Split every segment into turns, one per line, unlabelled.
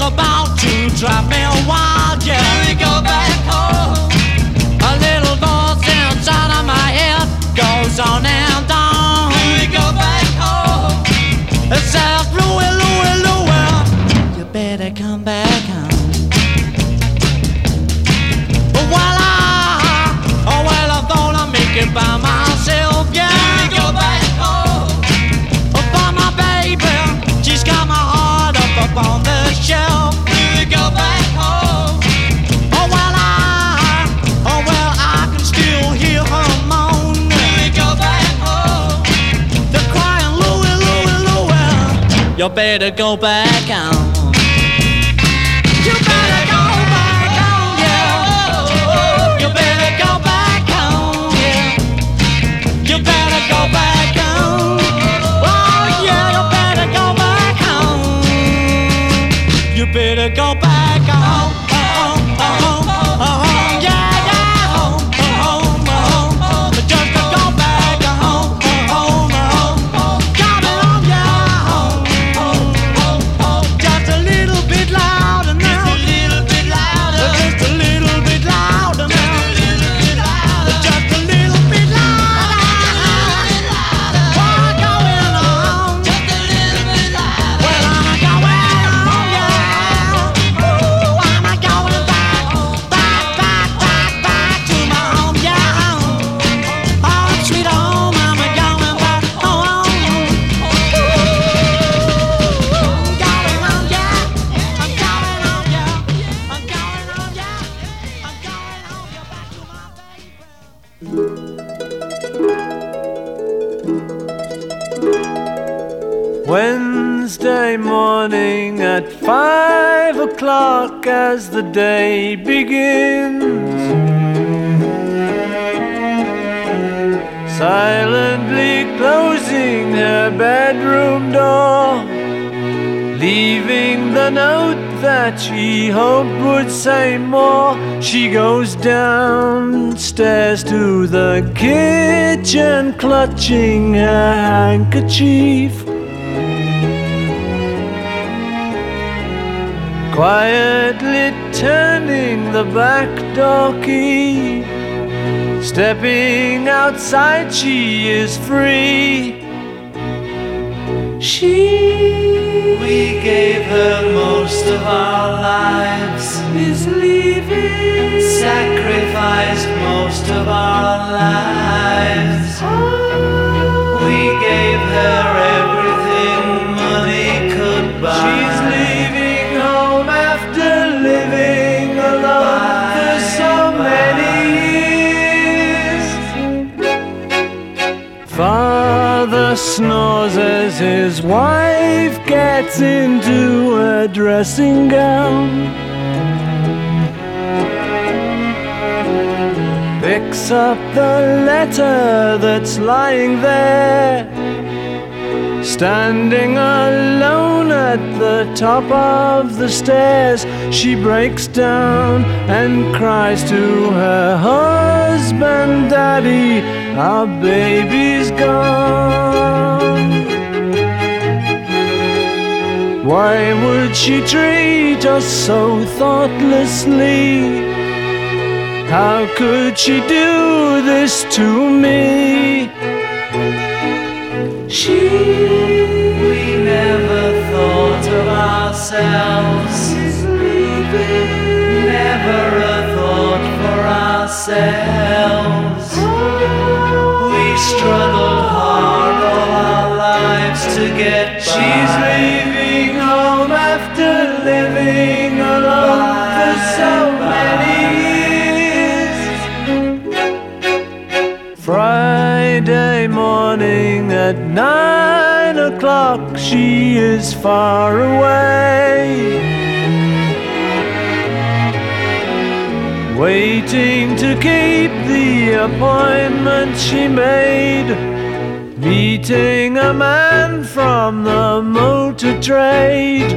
about to drive me wild, yeah. Here we go back home. A little voice inside of my head goes on and on. Here we go back home. It says, Louie, Louie, Louie, you better come back home. Well, I thought I'd make it by myself, yeah. Here we go back home. For my baby, she's got my heart up on the shelf. Here we go back home. Well, I can still hear her moan. Here we go back home. They're crying, Louie, Louie, Louie, you better go back home. You better go back home, yeah. You better go back home, yeah. You better go back home. Oh, yeah, you better go back home. You better go back home.
Wednesday morning at 5 o'clock as the day begins, silently closing her bedroom door, leaving the note that she hoped would say more. She goes downstairs to the kitchen, clutching her handkerchief, quietly turning the back door key. Stepping outside, she is free. We gave her most of our lives, is leaving, sacrificed most of our lives. We gave her everything money could buy. She's leaving home after living alone for so many years. Father snores as his wife gets into a dressing gown, picks up the letter that's lying there. Standing alone at the top of the stairs, she breaks down and cries to her husband, Daddy, our baby's gone. Why would she treat us so thoughtlessly? How could she do this to me? We never thought of ourselves, never a thought for ourselves. We struggled hard all our lives to get by. She's leaving home after living alone for so many years. Friday morning at 9 o'clock, she is far away, waiting to keep the appointment she made, meeting a man from the motor trade.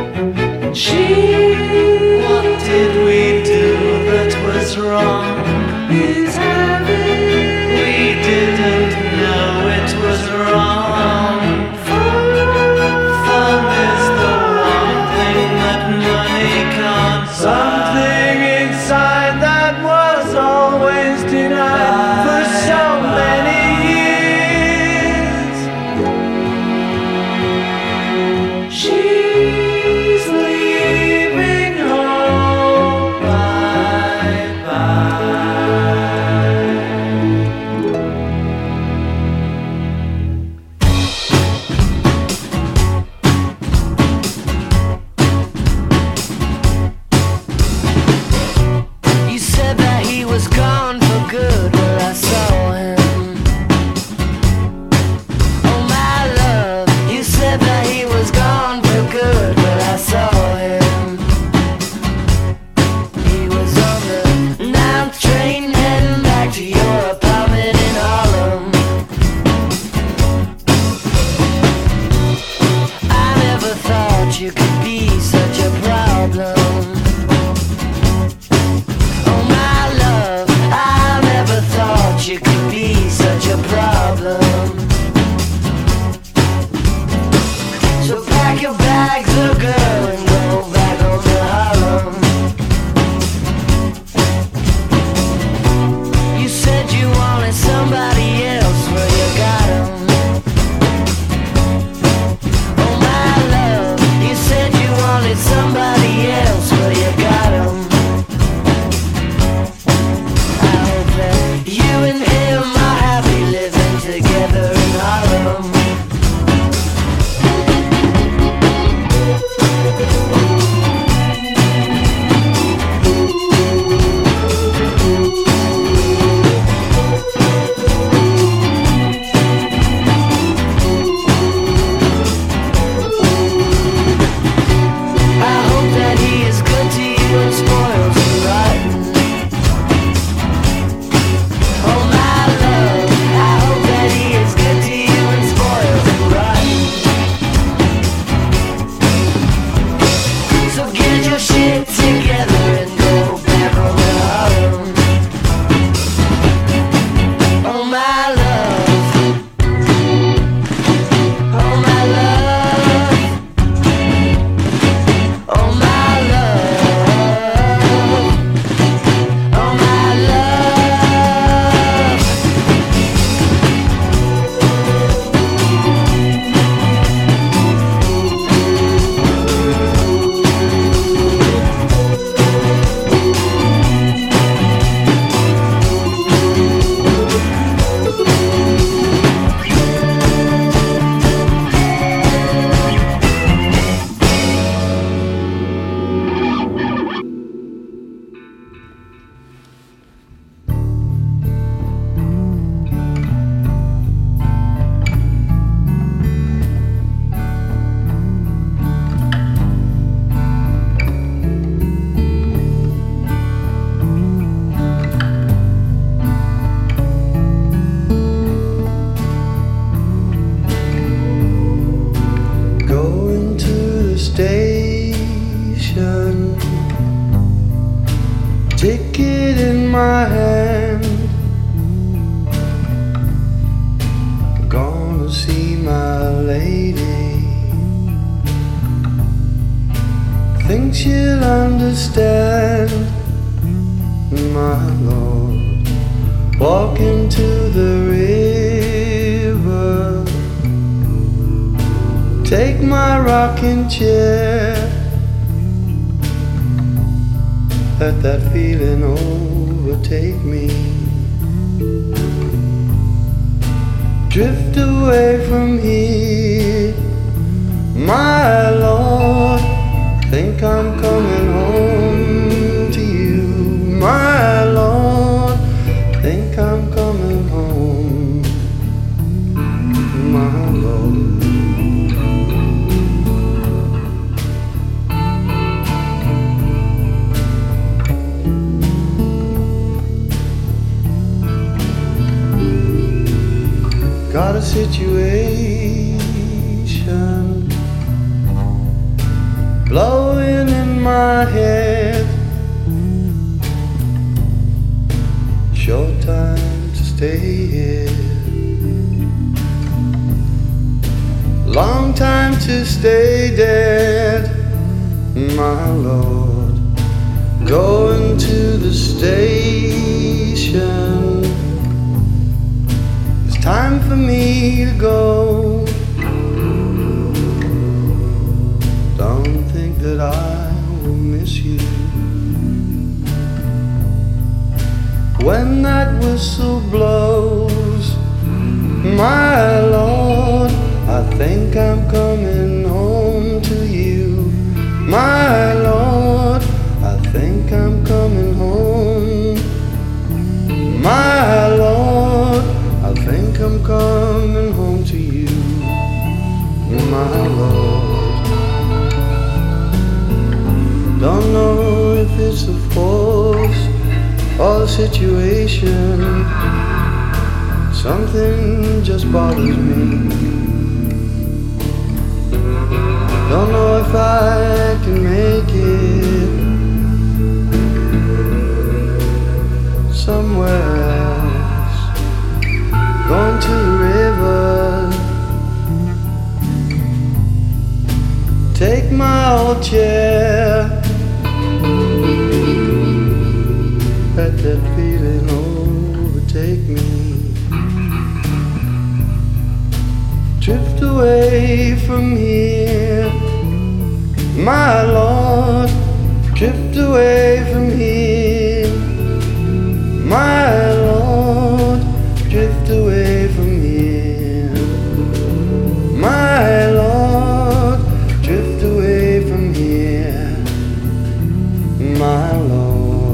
What did we do that was wrong? He's having. We didn't know it was wrong. Fun is the one thing that
you could be such a problem. Oh my love, I never thought you could be such a problem. So pack your bags, little girl, and go back home to Harlem. You said you wanted somebody else, well you got him. Oh my love, you said you wanted somebody else, well you got him. I hope that you and him are happy living together in Harlem. Ticket in my hand, gonna see my lady. Think she'll understand, my lord. Walking to the river, take my rocking chair. Let that feeling overtake me. Drift away from here, my lord. Think I'm coming home to you, my lord. Think I'm coming home, my lord. Got a situation blowing in my head. Short time to stay here, long time to stay dead, my lord. Going to the station, time for me to go. Don't think that I will miss you. When that whistle blows, my lord, I think I'm coming home to you, my lord. I think I'm coming home, my lord. I think I'm coming home to you, my lord. Don't know if it's the force or the situation. Something just bothers me. Don't know if I my old chair. Let that feeling overtake me. Drift away from here, my Lord. Drift away from here, my Lord. Drift away from here, my Lord. Drift away from here, my Lord.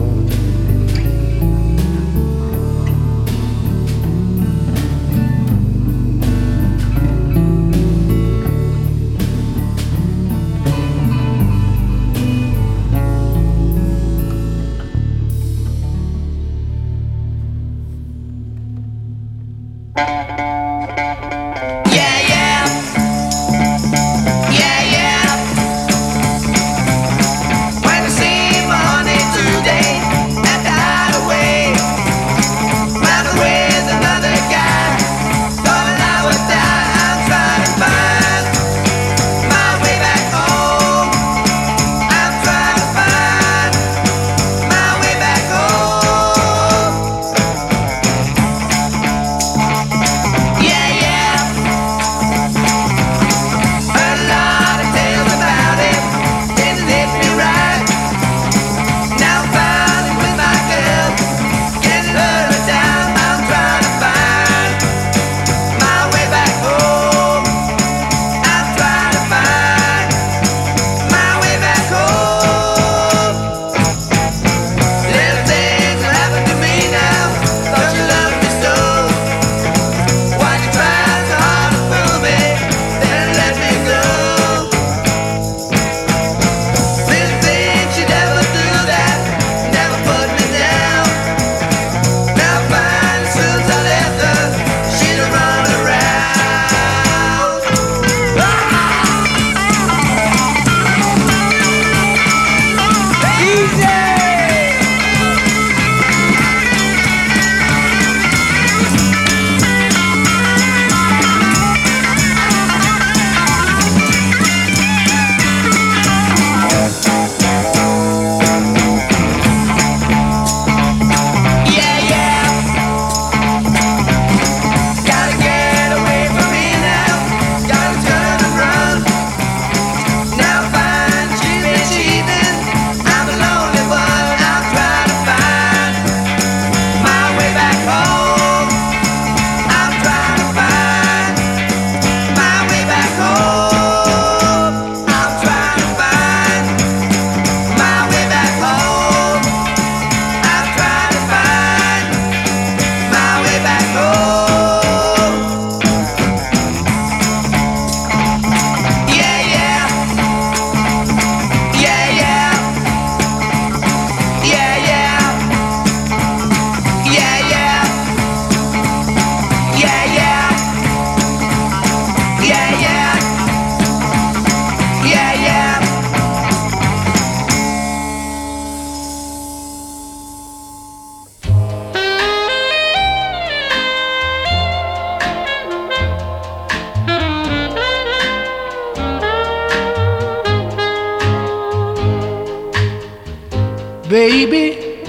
Baby,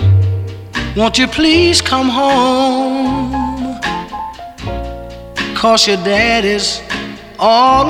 won't you please come home? 'Cause your daddy's all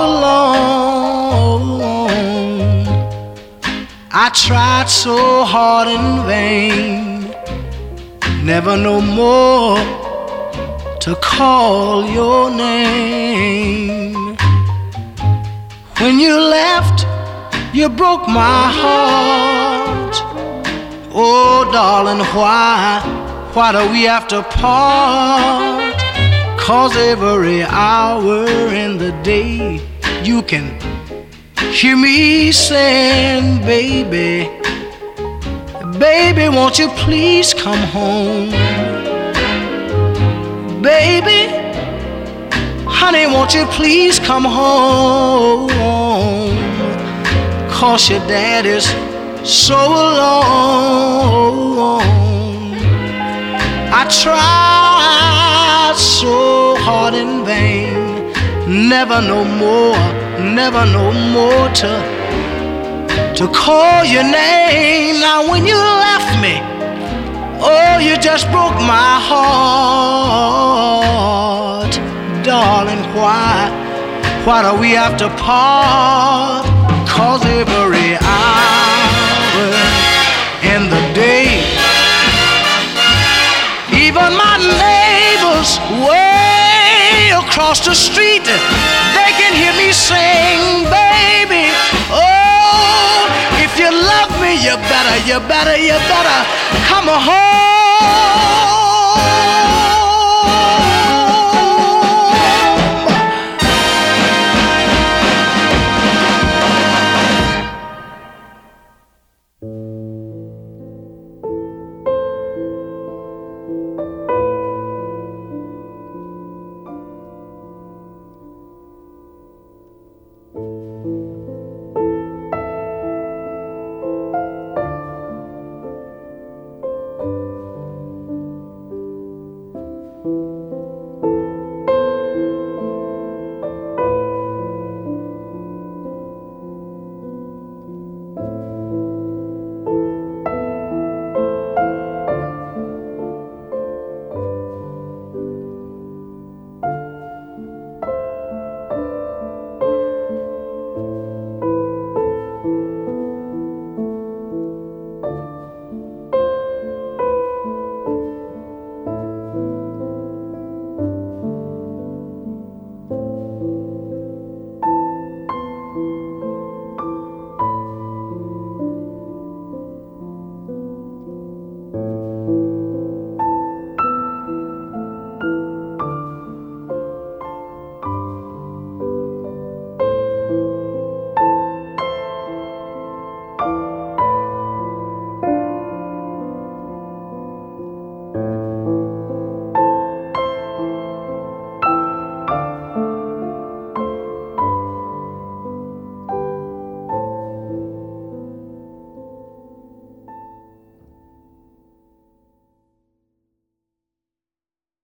alone. I tried so hard in vain, never no more to call your name. When you left, you broke my heart. Oh, darling, why do we have to part? 'Cause every hour in the day you can hear me saying, baby, baby, won't you please come home? Baby, honey, won't you please come home? 'Cause your daddy's so alone. I tried so hard in vain, never no more to to call your name. Now when you left me, oh, you just broke my heart. Darling, why do we have to part? 'Cause every hour in the day, even my neighbors way across the street, they can hear me sing, baby. Oh, if you love me, you better come home.